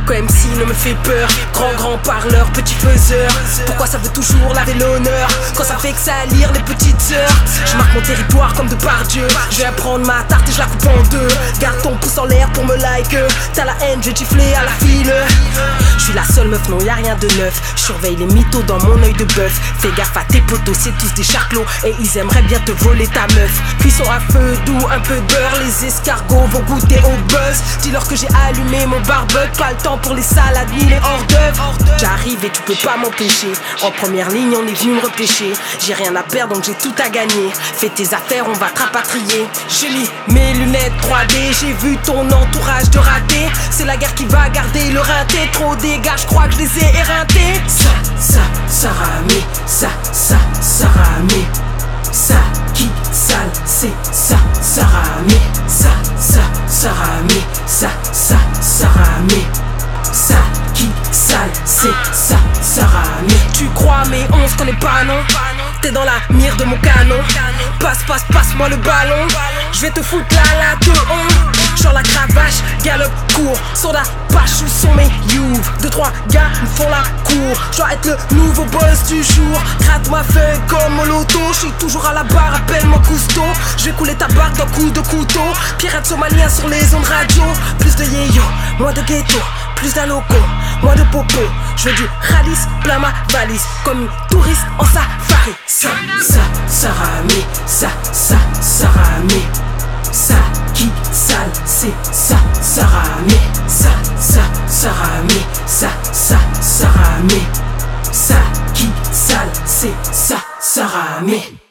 Aucun MC ne me fait peur. Grand parleur, petit faiseur. Pourquoi ça veut toujours laver l'honneur quand ça fait que ça lire les petites sœurs? Je marque mon territoire comme de par Dieu. Je vais prendre ma tarte et je la coupe en deux. Garde ton pouce en l'air pour me like. T'as la haine, je vais gifler à la file. Je suis la seule meuf, non y'a rien de neuf. Je surveille les mythos dans mon œil de bœuf. Fais gaffe à tes potos, c'est tous des charclos. Et ils aimeraient bien te voler ta meuf. Cuisson à feu doux, un peu de beurre. Les escargots vont goûter au buzz. Dis-leur que j'ai allumé mon barbecue. Pas le temps pour les salades ni les hors d'œuvre. J'arrive et tu peux pas m'empêcher. En première ligne on est venu me repêcher. J'ai rien à perdre donc j'ai tout à gagner. Fais tes affaires, on va te rapatrier. Je lis mes lunettes 3D. J'ai vu ton entourage de ratés. C'est la guerre qui va garder le rinté. Trop dégâts, je crois que je les ai éreintés. Ça ramé. Ça ramé. Ça qui sale, c'est ça ramé. Ça ramé. Ça ramé. Ça qui sale, c'est ça ramé. Tu crois mais on se connaît pas non? T'es dans la mire de mon canon. Passe-moi le ballon. Je vais te foutre la de on. Genre la cravache, galope court. Sur la pâche où sont mes youves. 2-3 gars me font la cour. Je dois être le nouveau boss du jour. Gratte ma feuille comme au loto. Je suis toujours à la barre, appelle-moi Cousteau. Je vais couler ta barque d'un coup de couteau. Pirate somalien sur les ondes radio. Plus de yéyo, moins de ghetto. Plus d'un loco, moins de popo. Je veux du ralice, plein ma valise. Comme une touriste en safari. Ça ramé. Ça ramé. Ça qui sale, c'est ça ramé. Ça ramé. Ça ramé. Ça qui sale, c'est ça ramé.